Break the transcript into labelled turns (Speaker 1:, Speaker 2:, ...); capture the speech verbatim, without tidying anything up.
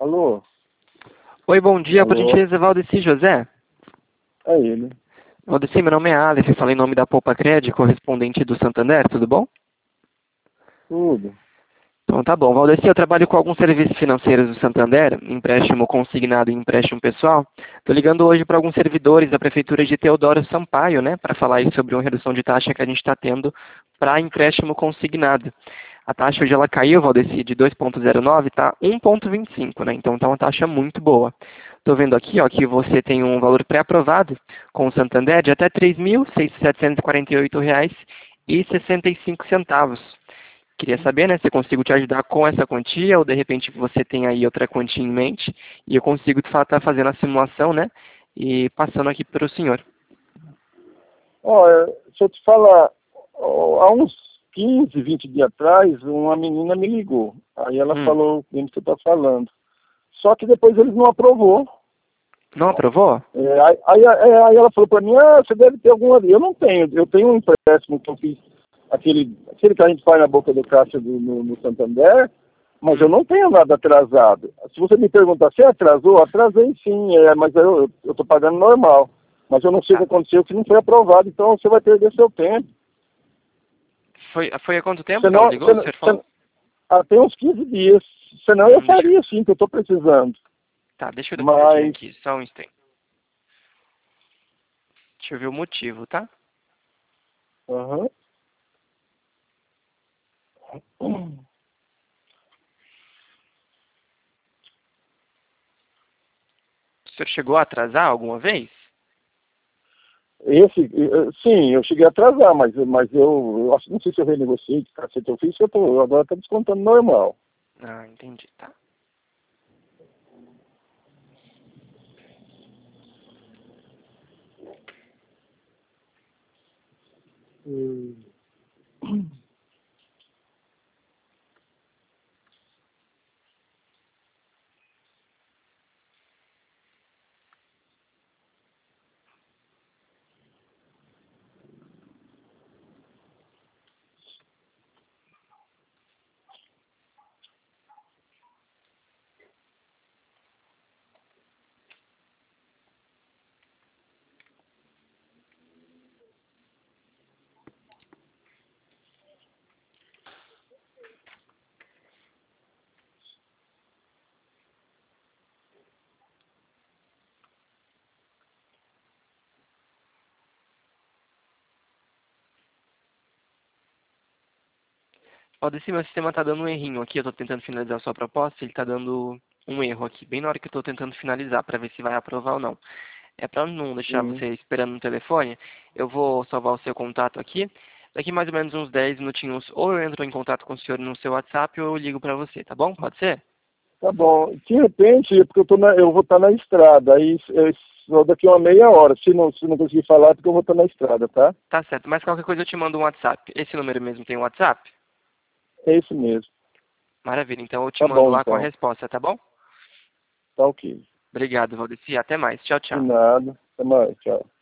Speaker 1: Alô?
Speaker 2: Oi, bom dia, por
Speaker 1: Alô?
Speaker 2: gentileza, Valdeci José.
Speaker 1: É ele.
Speaker 2: Valdeci, meu nome é Aleph, falei em nome da Poupa Cred, correspondente do Santander, tudo bom?
Speaker 1: Tudo.
Speaker 2: Então tá bom. Valdeci, eu trabalho com alguns serviços financeiros do Santander, empréstimo consignado e empréstimo pessoal. Estou ligando hoje para alguns servidores da Prefeitura de Teodoro Sampaio, né, para falar aí sobre uma redução de taxa que a gente está tendo para empréstimo consignado. A taxa hoje ela caiu, Valdeci, de dois vírgula zero nove, está um vírgula vinte e cinco, né? Então está uma taxa muito boa. Estou vendo aqui, ó, que você tem um valor pré-aprovado com o Santander de até três mil setecentos e quarenta e oito reais e sessenta e cinco centavos. Queria saber, né, se eu consigo te ajudar com essa quantia ou de repente você tem aí outra quantia em mente e eu consigo estar fazendo a simulação, né, e passando aqui para o senhor.
Speaker 1: Olha, deixa eu te falar, ó, há uns quinze, vinte dias atrás, uma menina me ligou. Aí ela
Speaker 2: Hum,
Speaker 1: falou o que você está falando. Só que depois eles não aprovou.
Speaker 2: não aprovou?
Speaker 1: É, aí, aí, é, aí ela falou para mim, ah, você deve ter alguma... Eu não tenho, eu tenho um empréstimo que eu fiz, aquele, aquele que a gente faz na boca do caixa do, no, no Santander, mas eu
Speaker 2: Hum,
Speaker 1: não tenho nada atrasado. Se você me perguntar se atrasou, atrasei sim, é, mas eu estou pagando normal. Mas eu não sei o que
Speaker 2: tá.
Speaker 1: aconteceu, que não foi aprovado, então você vai perder seu tempo.
Speaker 2: Foi, foi há quanto tempo que ela
Speaker 1: Senão,
Speaker 2: ligou, o
Speaker 1: senão,
Speaker 2: senhor falou?
Speaker 1: senão, até uns quinze dias. Senão eu
Speaker 2: Hum, deixa,
Speaker 1: faria sim, que eu estou precisando.
Speaker 2: tá, deixa eu dar uma olhadinha
Speaker 1: Mas,
Speaker 2: aqui, só um instante. Deixa eu ver o motivo, tá?
Speaker 1: aham.
Speaker 2: O senhor chegou a atrasar alguma vez?
Speaker 1: Esse, eh, sim, eu cheguei a atrasar, mas, mas eu, eu acho, não sei se eu renegociei, que cacete eu fiz, eu tô, agora está descontando normal.
Speaker 2: Ah, entendi, tá.
Speaker 1: Hum.
Speaker 2: Valdeci, meu sistema está dando um errinho aqui, eu estou tentando finalizar a sua proposta, ele está dando um erro aqui, bem na hora que eu estou tentando finalizar, para ver se vai aprovar ou não. É para não deixar
Speaker 1: Sim.
Speaker 2: você esperando no telefone, eu vou salvar o seu contato aqui. Daqui mais ou menos uns dez minutinhos, ou eu entro em contato com o senhor no seu WhatsApp, ou eu ligo para você, tá bom? Pode ser?
Speaker 1: Tá bom. De repente, é porque eu, tô na, eu vou estar na estrada, aí é, só daqui uma meia hora. Se não, se não conseguir falar, é porque eu vou estar na estrada, tá?
Speaker 2: Tá certo, mas qualquer coisa eu te mando um WhatsApp. Esse número mesmo tem um WhatsApp?
Speaker 1: É isso mesmo.
Speaker 2: Maravilha, então eu te
Speaker 1: Tá
Speaker 2: mando
Speaker 1: bom,
Speaker 2: lá com a
Speaker 1: então.
Speaker 2: resposta, tá bom?
Speaker 1: Tá ok.
Speaker 2: Obrigado, Valdeci. Até mais. Tchau,
Speaker 1: De
Speaker 2: tchau.
Speaker 1: nada. Até mais. Tchau.